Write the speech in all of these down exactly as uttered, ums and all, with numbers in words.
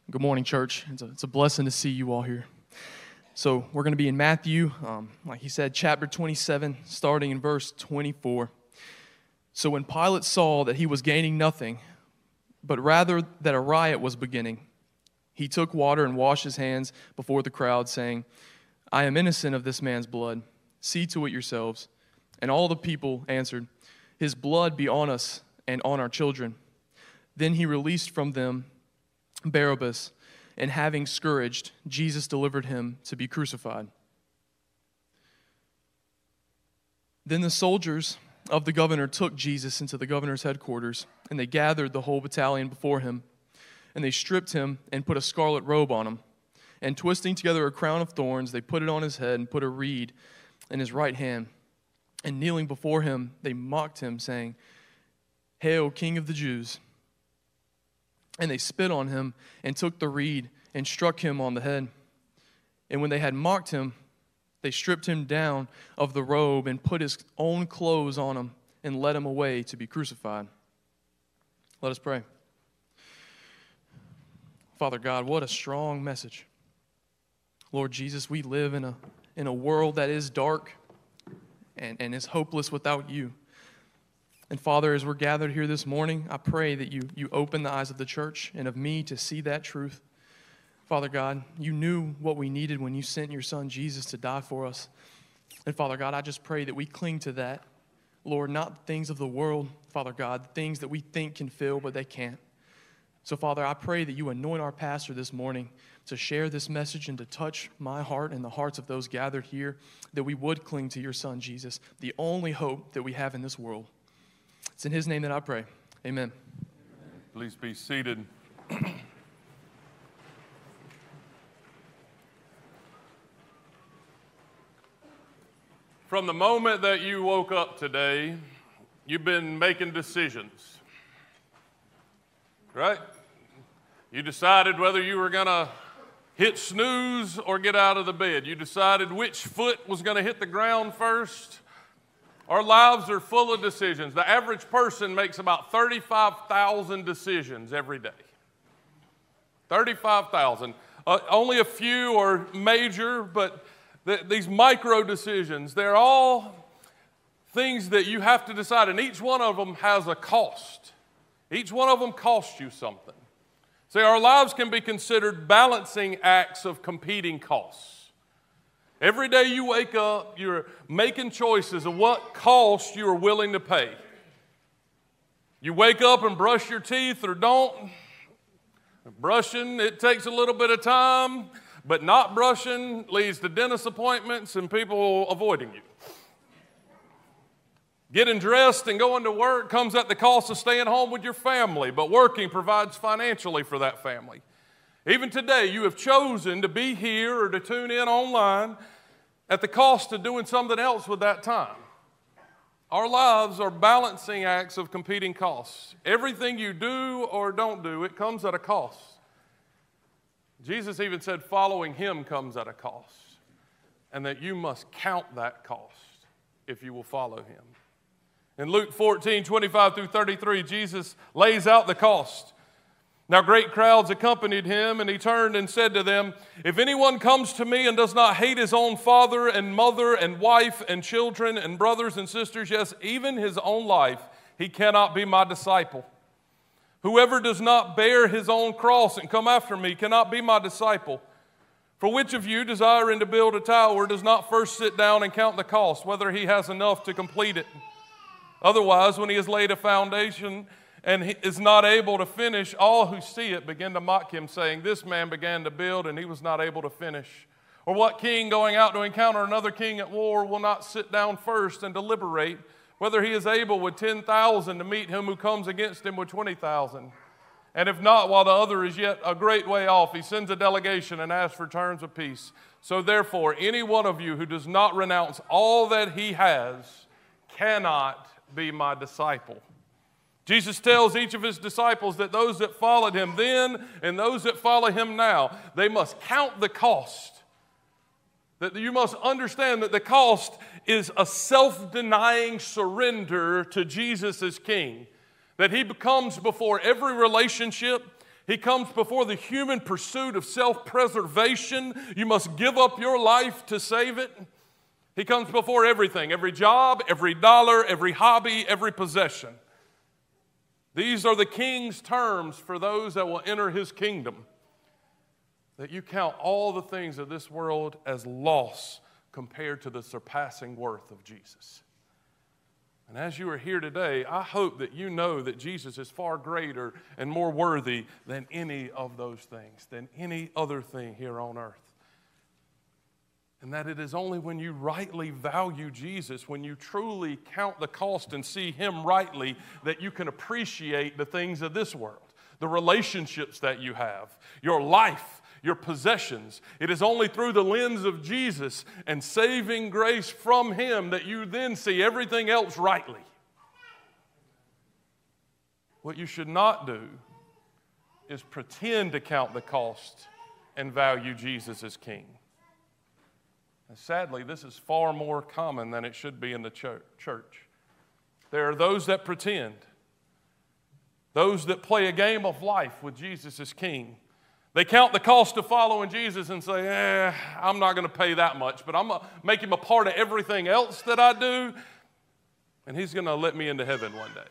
Good morning, church. It's a, it's a blessing to see you all here. So we're going to be in Matthew, um, like he said, chapter twenty-seven, starting in verse twenty-four. So when Pilate saw that he was gaining nothing, but rather that a riot was beginning, he took water and washed his hands before the crowd, saying, I am innocent of this man's blood. See to it yourselves. And all the people answered, His blood be on us and on our children. Then he released from them Barabbas, and having scourged, Jesus delivered him to be crucified. Then the soldiers of the governor took Jesus into the governor's headquarters, and they gathered the whole battalion before him. And they stripped him and put a scarlet robe on him. And twisting together a crown of thorns, they put it on his head and put a reed in his right hand. And kneeling before him, they mocked him, saying, Hail, King of the Jews! And they spit on him and took the reed and struck him on the head. And when they had mocked him, they stripped him down of the robe and put his own clothes on him and led him away to be crucified. Let us pray. Father God, what a strong message. Lord Jesus, we live in a, in a world that is dark and, and is hopeless without you. And Father, as we're gathered here this morning, I pray that you, you open the eyes of the church and of me to see that truth. Father God, you knew what we needed when you sent your son Jesus to die for us. And Father God, I just pray that we cling to that. Lord, not things of the world, Father God, things that we think can fill, but they can't. So Father, I pray that you anoint our pastor this morning to share this message and to touch my heart and the hearts of those gathered here, that we would cling to your son Jesus, the only hope that we have in this world. It's in his name that I pray. Amen. Please be seated. From the moment that you woke up today, you've been making decisions, right? You decided whether you were going to hit snooze or get out of the bed. You decided which foot was going to hit the ground first. Our lives are full of decisions. The average person makes about thirty-five thousand decisions every day. thirty-five thousand. Uh, only a few are major, but th- these micro decisions, they're all things that you have to decide, and each one of them has a cost. Each one of them costs you something. See, our lives can be considered balancing acts of competing costs. Every day you wake up, you're making choices of what cost you are willing to pay. You wake up and brush your teeth or don't. Brushing, it takes a little bit of time, but not brushing leads to dentist appointments and people avoiding you. Getting dressed and going to work comes at the cost of staying home with your family, but working provides financially for that family. Even today, you have chosen to be here or to tune in online at the cost of doing something else with that time. Our lives are balancing acts of competing costs. Everything you do or don't do, it comes at a cost. Jesus even said following him comes at a cost, and that you must count that cost if you will follow him. In Luke fourteen, twenty-five through thirty-three, Jesus lays out the cost. Now great crowds accompanied him, and he turned and said to them, If anyone comes to me and does not hate his own father and mother and wife and children and brothers and sisters, yes, even his own life, he cannot be my disciple. Whoever does not bear his own cross and come after me cannot be my disciple. For which of you, desiring to build a tower, does not first sit down and count the cost, whether he has enough to complete it? Otherwise, when he has laid a foundation and he is not able to finish, all who see it begin to mock him, saying, This man began to build and he was not able to finish. Or what king going out to encounter another king at war will not sit down first and deliberate whether he is able with ten thousand to meet him who comes against him with twenty thousand? And if not, while the other is yet a great way off, he sends a delegation and asks for terms of peace. So therefore, any one of you who does not renounce all that he has cannot be my disciple. Jesus tells each of his disciples that those that followed him then and those that follow him now, they must count the cost. That you must understand that the cost is a self-denying surrender to Jesus as King. That he becomes before every relationship, He comes before the human pursuit of self-preservation. You must give up your life to save it. He comes before everything, every job, every dollar, every hobby, every possession. These are the king's terms for those that will enter his kingdom. That you count all the things of this world as loss compared to the surpassing worth of Jesus. And as you are here today, I hope that you know that Jesus is far greater and more worthy than any of those things, than any other thing here on earth. And that it is only when you rightly value Jesus, when you truly count the cost and see him rightly, that you can appreciate the things of this world, the relationships that you have, your life, your possessions. It is only through the lens of Jesus and saving grace from him that you then see everything else rightly. What you should not do is pretend to count the cost and value Jesus as king. And sadly, this is far more common than it should be in the church. There are those that pretend, those that play a game of life with Jesus as king. They count the cost of following Jesus and say, eh, I'm not going to pay that much, but I'm going to make him a part of everything else that I do, and he's going to let me into heaven one day.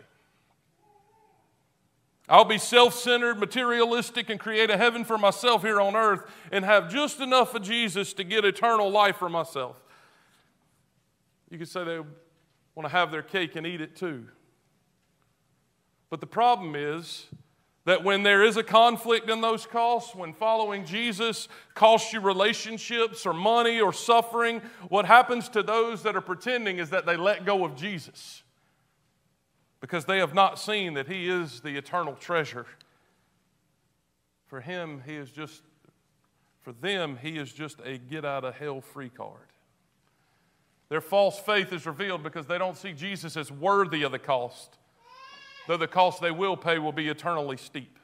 I'll be self-centered, materialistic, and create a heaven for myself here on earth and have just enough of Jesus to get eternal life for myself. You could say they want to have their cake and eat it too. But the problem is that when there is a conflict in those costs, when following Jesus costs you relationships or money or suffering, what happens to those that are pretending is that they let go of Jesus because they have not seen that he is the eternal treasure. For him, he is just, for them, he is just a get-out-of-hell-free card. Their false faith is revealed because they don't see Jesus as worthy of the cost, though the cost they will pay will be eternally steep.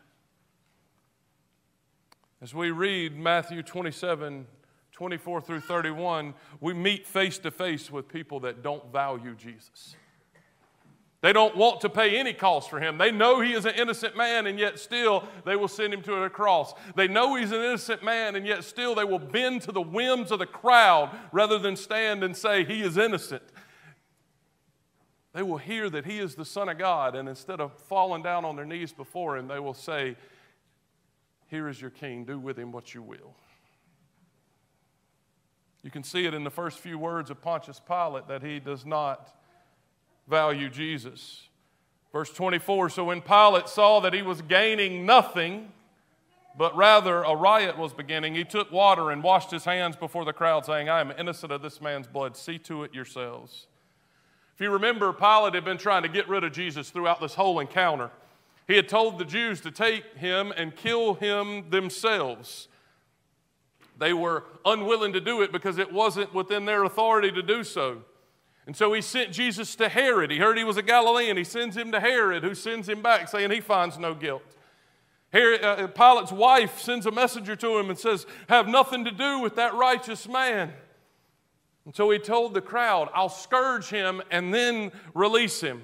As we read Matthew twenty-seven, twenty-four through thirty-one, we meet face to face with people that don't value Jesus. They don't want to pay any cost for him. They know he is an innocent man, and yet still they will send him to a cross. They know he's an innocent man, and yet still they will bend to the whims of the crowd rather than stand and say he is innocent. They will hear that he is the Son of God, and instead of falling down on their knees before him, they will say, here is your king, do with him what you will. You can see it in the first few words of Pontius Pilate that he does not value Jesus. Verse twenty-four, so when Pilate saw that he was gaining nothing, but rather a riot was beginning, he took water and washed his hands before the crowd, saying, I am innocent of this man's blood. See to it yourselves. If you remember, Pilate had been trying to get rid of Jesus throughout this whole encounter. He had told the Jews to take him and kill him themselves. They were unwilling to do it because it wasn't within their authority to do so. And so he sent Jesus to Herod. He heard he was a Galilean. He sends him to Herod, who sends him back, saying he finds no guilt. Herod, uh, Pilate's wife sends a messenger to him and says, have nothing to do with that righteous man. And so he told the crowd, I'll scourge him and then release him.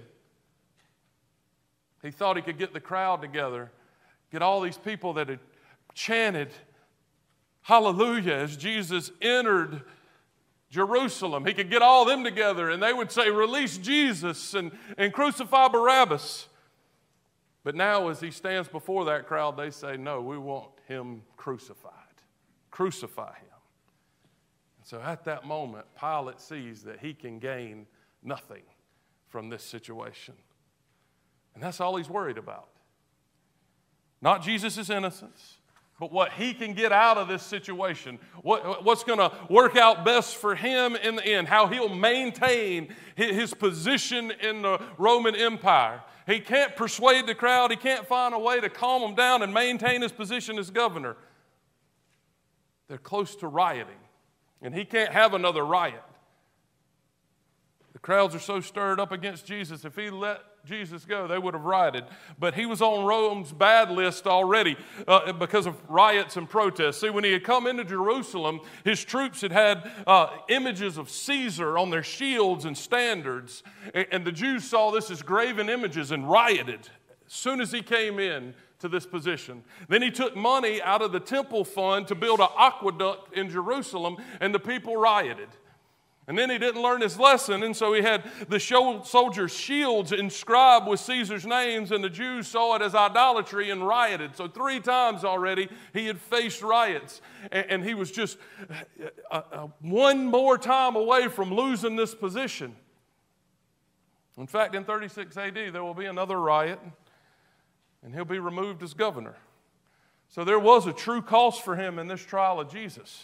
He thought he could get the crowd together, get all these people that had chanted hallelujah as Jesus entered Jerusalem. He could get all them together and they would say, release Jesus and, and crucify Barabbas. But now as he stands before that crowd, they say, no, we want him crucified. Crucify him. And so at that moment, Pilate sees that he can gain nothing from this situation. And that's all he's worried about. Not Jesus' innocence, but what he can get out of this situation, what, what's going to work out best for him in the end, how he'll maintain his position in the Roman Empire. He can't persuade the crowd. He can't find a way to calm them down and maintain his position as governor. They're close to rioting, and he can't have another riot. The crowds are so stirred up against Jesus, if he let Jesus go, they would have rioted. But he was on Rome's bad list already uh, because of riots and protests. See, when he had come into Jerusalem, his troops had had uh, images of Caesar on their shields and standards. And, and the Jews saw this as graven images and rioted. As soon as he came in to this position. Then he took money out of the temple fund to build an aqueduct in Jerusalem, and the people rioted. And then he didn't learn his lesson, and so he had the soldiers' shields inscribed with Caesar's names, and the Jews saw it as idolatry and rioted. So three times already he had faced riots, and, and he was just uh, uh, one more time away from losing this position. In fact, in thirty-six A D, there will be another riot, and he'll be removed as governor. So there was a true cost for him in this trial of Jesus.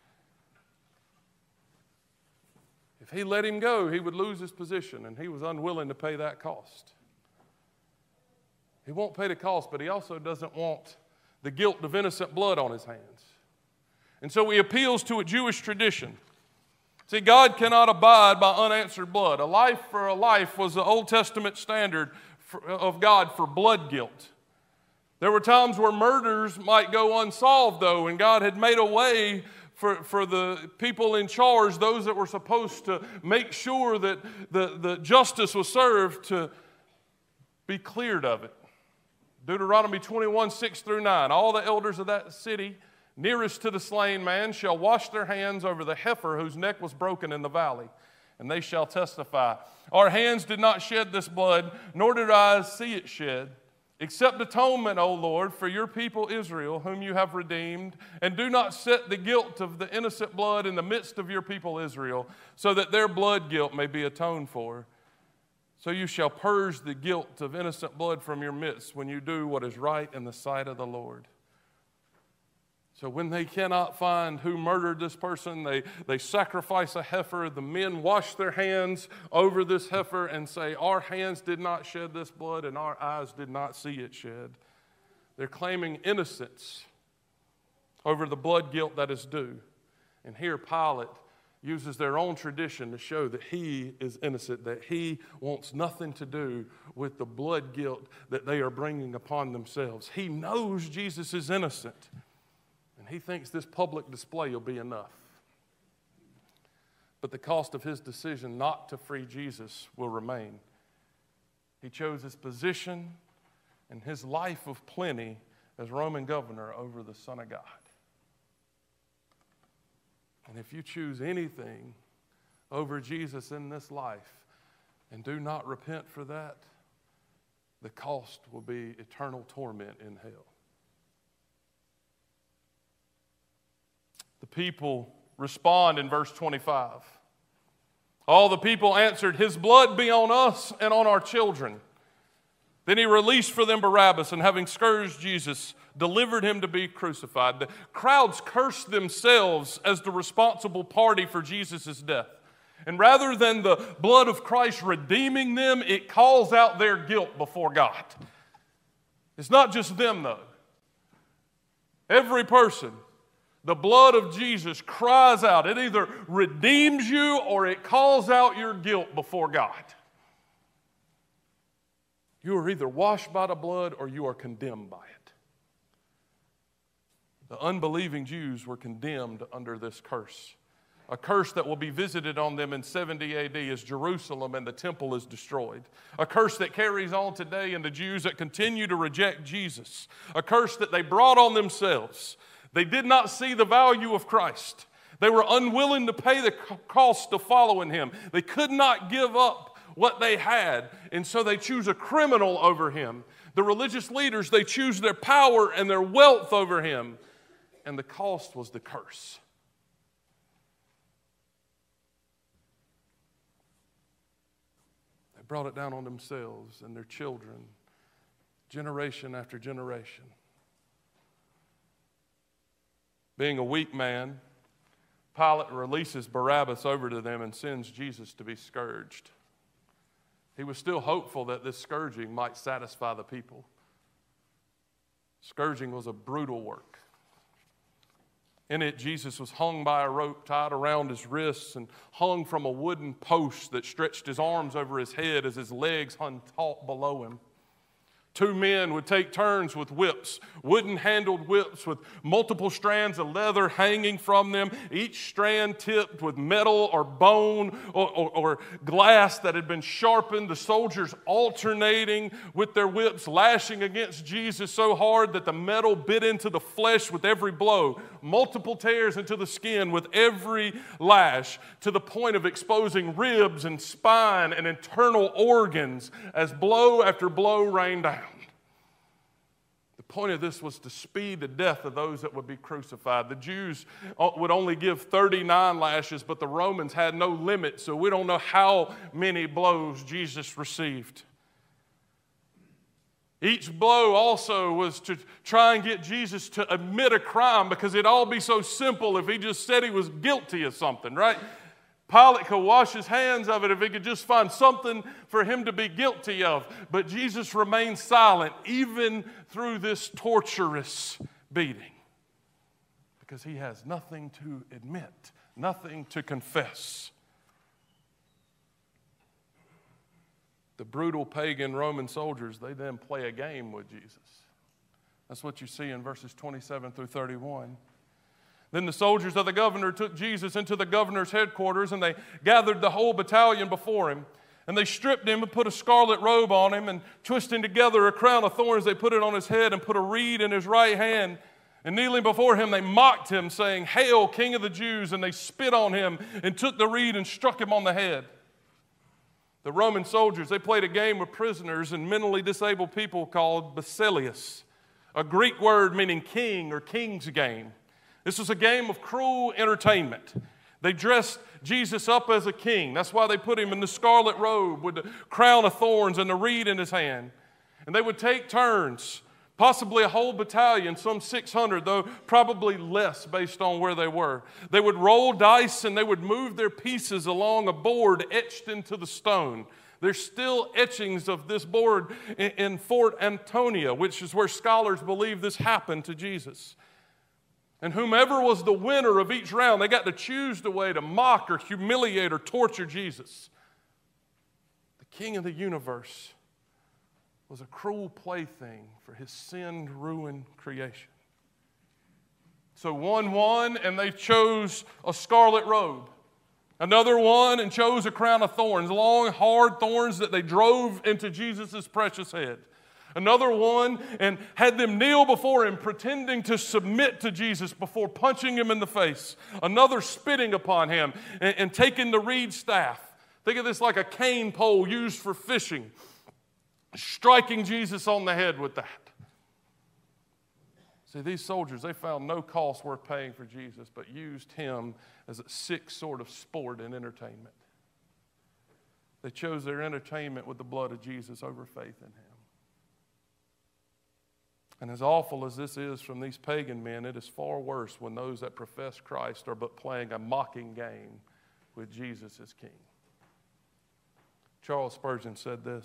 If he let him go, he would lose his position, and he was unwilling to pay that cost. He won't pay the cost, but he also doesn't want the guilt of innocent blood on his hands. And so he appeals to a Jewish tradition. See, God cannot abide by unanswered blood. A life for a life was the Old Testament standard for, of God for blood guilt. There were times where murders might go unsolved, though, and God had made a way For, for the people in charge, those that were supposed to make sure that the, the justice was served, to be cleared of it. Deuteronomy twenty-one, six through nine. All the elders of that city nearest to the slain man shall wash their hands over the heifer whose neck was broken in the valley, and they shall testify. Our hands did not shed this blood, nor did our eyes see it shed. Accept atonement, O Lord, for your people Israel, whom you have redeemed, and do not set the guilt of the innocent blood in the midst of your people Israel, so that their blood guilt may be atoned for. So you shall purge the guilt of innocent blood from your midst when you do what is right in the sight of the Lord. So when they cannot find who murdered this person, they, they sacrifice a heifer. The men wash their hands over this heifer and say, our hands did not shed this blood and our eyes did not see it shed. They're claiming innocence over the blood guilt that is due. And here Pilate uses their own tradition to show that he is innocent, that he wants nothing to do with the blood guilt that they are bringing upon themselves. He knows Jesus is innocent. He thinks this public display will be enough. But the cost of his decision not to free Jesus will remain. He chose his position and his life of plenty as Roman governor over the Son of God. And if you choose anything over Jesus in this life and do not repent for that, the cost will be eternal torment in hell. The people respond in verse twenty-five. All the people answered, his blood be on us and on our children. Then he released for them Barabbas, and having scourged Jesus, delivered him to be crucified. The crowds cursed themselves as the responsible party for Jesus' death. And rather than the blood of Christ redeeming them, it calls out their guilt before God. It's not just them, though. Every person. The blood of Jesus cries out. It either redeems you or it calls out your guilt before God. You are either washed by the blood or you are condemned by it. The unbelieving Jews were condemned under this curse. A curse that will be visited on them in seventy A D as Jerusalem and the temple is destroyed. A curse that carries on today in the Jews that continue to reject Jesus. A curse that they brought on themselves. They did not see the value of Christ. They were unwilling to pay the cost of following him. They could not give up what they had, and so they choose a criminal over him. The religious leaders, they choose their power and their wealth over him, and the cost was the curse. They brought it down on themselves and their children, generation after generation. Being a weak man, Pilate releases Barabbas over to them and sends Jesus to be scourged. He was still hopeful that this scourging might satisfy the people. Scourging was a brutal work. In it, Jesus was hung by a rope tied around his wrists and hung from a wooden post that stretched his arms over his head as his legs hung taut below him. two men would take turns with whips, wooden-handled whips with multiple strands of leather hanging from them, each strand tipped with metal or bone or, or, or glass that had been sharpened. The soldiers alternating with their whips, lashing against Jesus so hard that the metal bit into the flesh with every blow, multiple tears into the skin with every lash, to the point of exposing ribs and spine and internal organs as blow after blow rained down. The point of this was to speed the death of those that would be crucified. The Jews would only give thirty-nine lashes, but the Romans had no limit, so we don't know how many blows Jesus received. Each blow also was to try and get Jesus to admit a crime, because it'd all be so simple if he just said he was guilty of something, right? Pilate could wash his hands of it if he could just find something for him to be guilty of. But Jesus remained silent even through this torturous beating, because he has nothing to admit, nothing to confess. The brutal pagan Roman soldiers, they then play a game with Jesus. That's what you see in verses twenty-seven through thirty-one. Then the soldiers of the governor took Jesus into the governor's headquarters, and they gathered the whole battalion before him. And they stripped him and put a scarlet robe on him, and twisting together a crown of thorns, they put it on his head and put a reed in his right hand. And kneeling before him, they mocked him, saying, "Hail, King of the Jews!" And they spit on him and took the reed and struck him on the head. The Roman soldiers, they played a game with prisoners and mentally disabled people called basileus, a Greek word meaning king or king's game. This was a game of cruel entertainment. They dressed Jesus up as a king. That's why they put him in the scarlet robe with the crown of thorns and the reed in his hand. And they would take turns, possibly a whole battalion, some six hundred, though probably less based on where they were. They would roll dice and they would move their pieces along a board etched into the stone. There's still etchings of this board in, in Fort Antonia, which is where scholars believe this happened to Jesus. And whomever was the winner of each round, they got to choose the way to mock or humiliate or torture Jesus. The King of the universe was a cruel plaything for his sin-ruined creation. So one won, and they chose a scarlet robe. Another won and chose a crown of thorns, long, hard thorns that they drove into Jesus' precious head. Another one and had them kneel before him, pretending to submit to Jesus before punching him in the face. Another spitting upon him and, and taking the reed staff. Think of this like a cane pole used for fishing, striking Jesus on the head with that. See, these soldiers, they found no cost worth paying for Jesus, but used him as a sick sort of sport and entertainment. They chose their entertainment with the blood of Jesus over faith in him. And as awful as this is from these pagan men, it is far worse when those that profess Christ are but playing a mocking game with Jesus as king. Charles Spurgeon said this: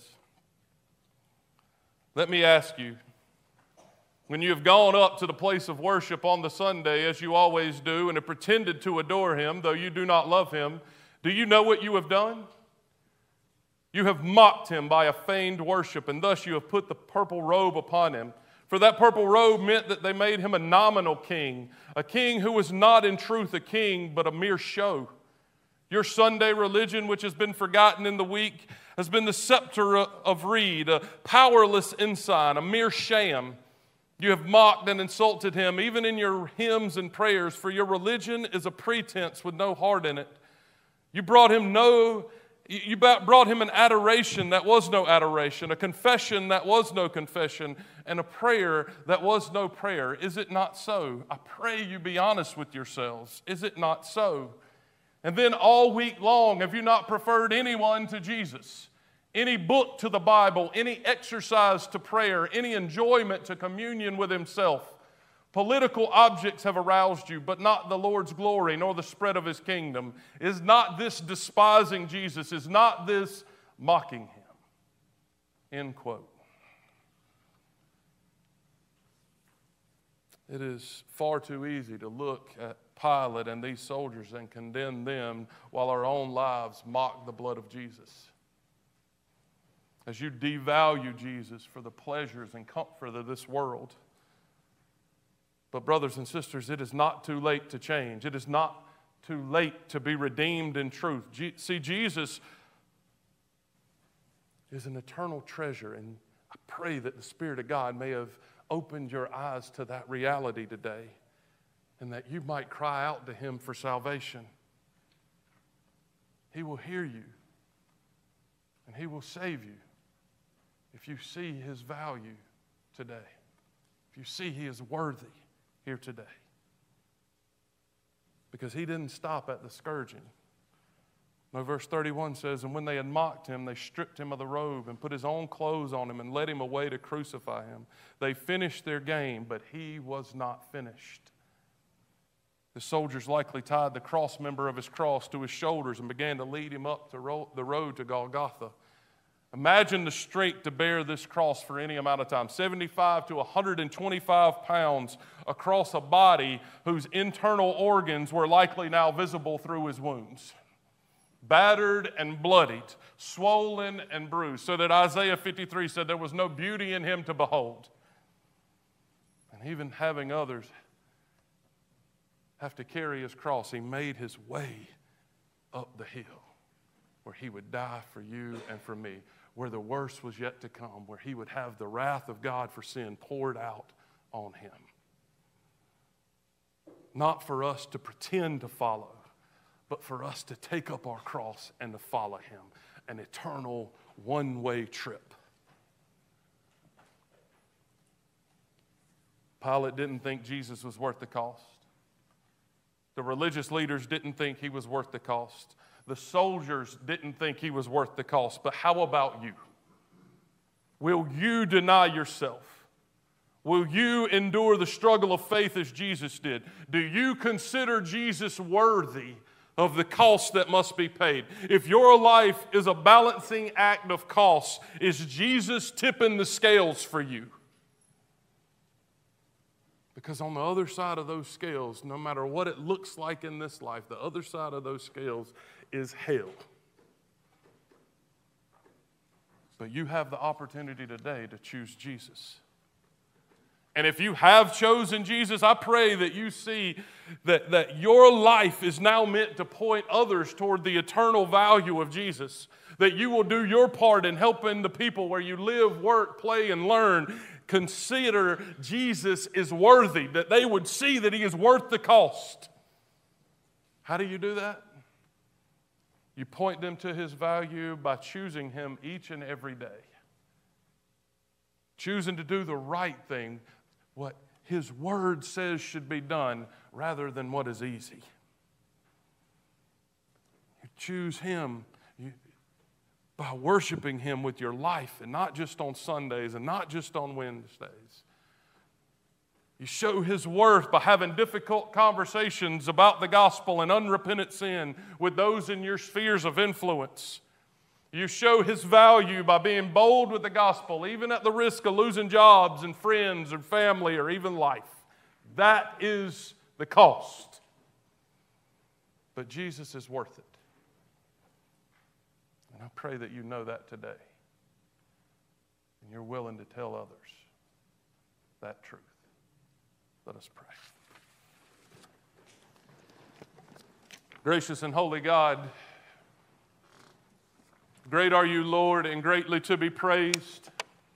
"Let me ask you, when you have gone up to the place of worship on the Sunday, as you always do, and have pretended to adore him, though you do not love him, do you know what you have done? You have mocked him by a feigned worship, and thus you have put the purple robe upon him. For that purple robe meant that they made him a nominal king, a king who was not in truth a king, but a mere show. Your Sunday religion, which has been forgotten in the week, has been the scepter of reed, a powerless ensign, a mere sham. You have mocked and insulted him, even in your hymns and prayers, for your religion is a pretense with no heart in it. You brought him no... You brought him an adoration that was no adoration, a confession that was no confession, and a prayer that was no prayer. Is it not so? I pray you be honest with yourselves. Is it not so? And then all week long, have you not preferred anyone to Jesus? Any book to the Bible, any exercise to prayer, any enjoyment to communion with himself? Political objects have aroused you, but not the Lord's glory nor the spread of his kingdom. Is not this despising Jesus? Is not this mocking him?" End quote. It is far too easy to look at Pilate and these soldiers and condemn them while our own lives mock the blood of Jesus. as you devalue Jesus for the pleasures and comfort of this world. But brothers and sisters, it is not too late to change. It is not too late to be redeemed in truth. Je- See, Jesus is an eternal treasure, and I pray that the Spirit of God may have opened your eyes to that reality today, and that you might cry out to Him for salvation. He will hear you, and He will save you if you see His value today, if you see He is worthy here today. Because He didn't stop at the scourging. No, verse thirty-one says, and when they had mocked Him, they stripped Him of the robe and put His own clothes on Him and led Him away to crucify Him. They finished their game, but He was not finished. The soldiers likely tied the cross member of His cross to His shoulders and began to lead Him up the road to Golgotha. Imagine the strength to bear this cross for any amount of time. seventy-five to one hundred twenty-five pounds across a body whose internal organs were likely now visible through His wounds. Battered and bloodied, swollen and bruised, so that Isaiah fifty-three said there was no beauty in Him to behold. And even having others have to carry His cross, He made His way up the hill where He would die for you and for me, where the worst was yet to come, where He would have the wrath of God for sin poured out on Him. Not for us to pretend to follow, but for us to take up our cross and to follow Him. An eternal one-way trip. Pilate didn't think Jesus was worth the cost. The religious leaders didn't think He was worth the cost. The soldiers didn't think He was worth the cost. But how about you? Will you deny yourself? Will you endure the struggle of faith as Jesus did? Do you consider Jesus worthy of the cost that must be paid? If your life is a balancing act of cost, is Jesus tipping the scales for you? Because on the other side of those scales, no matter what it looks like in this life, the other side of those scales is hell. But you have the opportunity today to choose Jesus. And if you have chosen Jesus, I pray that you see that, that your life is now meant to point others toward the eternal value of Jesus. That you will do your part in helping the people where you live, work, play, and learn consider Jesus is worthy, that they would see that He is worth the cost. How do you do that? You point them to His value by choosing Him each and every day. Choosing to do the right thing, what His Word says should be done, rather than what is easy. You choose Him you, by worshiping Him with your life, and not just on Sundays and not just on Wednesdays. You show His worth by having difficult conversations about the gospel and unrepentant sin with those in your spheres of influence. You show His value by being bold with the gospel, even at the risk of losing jobs and friends or family or even life. That is the cost. But Jesus is worth it. And I pray that you know that today. And you're willing to tell others that truth. Let us pray. Gracious and holy God, great are you, Lord, and greatly to be praised.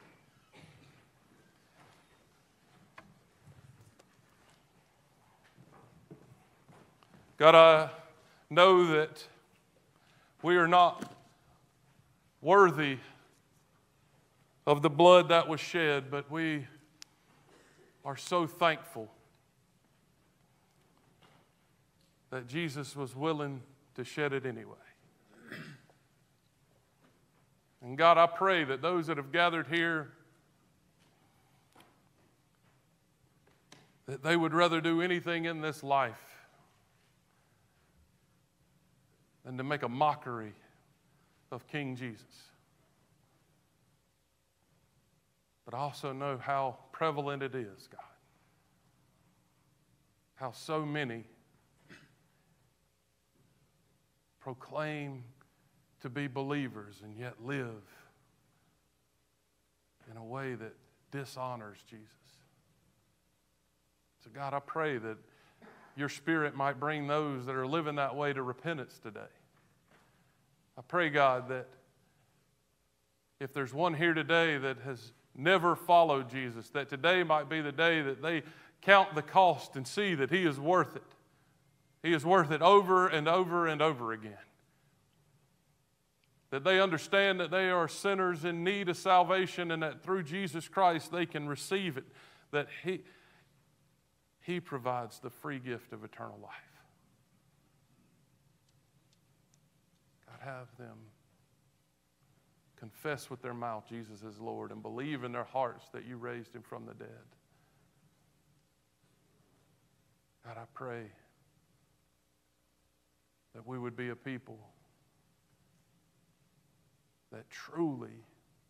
God, I know that we are not worthy of the blood that was shed, but we are so thankful that Jesus was willing to shed it anyway. And God, I pray that those that have gathered here, that they would rather do anything in this life than to make a mockery of King Jesus. But I also know how prevalent it is, God. How so many proclaim to be believers and yet live way that dishonors Jesus. So God, I pray that your Spirit might bring those that are living that way to repentance today. I pray, God, that if there's one here today that has never followed Jesus, that today might be the day that they count the cost and see that he is worth it. He is worth it over and over and over again. That they understand that they are sinners in need of salvation and that through Jesus Christ they can receive it. That he, he provides the free gift of eternal life. God, have them confess with their mouth Jesus is Lord and believe in their hearts that you raised him from the dead. God, I pray that we would be a people that truly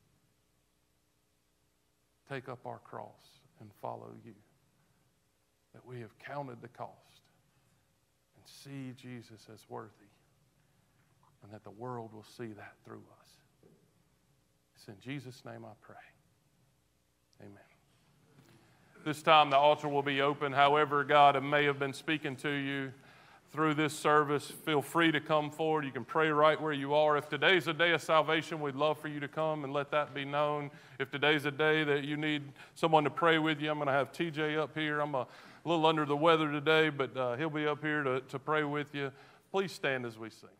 take up our cross and follow you. That we have counted the cost and see Jesus as worthy, and that the world will see that through us. It's in Jesus' name I pray. Amen. This time the altar will be open. However, God may have been speaking to you through this service, feel free to come forward. You can pray right where you are. If today's a day of salvation, we'd love for you to come and let that be known. If today's a day that you need someone to pray with you, I'm going to have T J up here. I'm a little under the weather today, but uh, he'll be up here to, to pray with you. Please stand as we sing.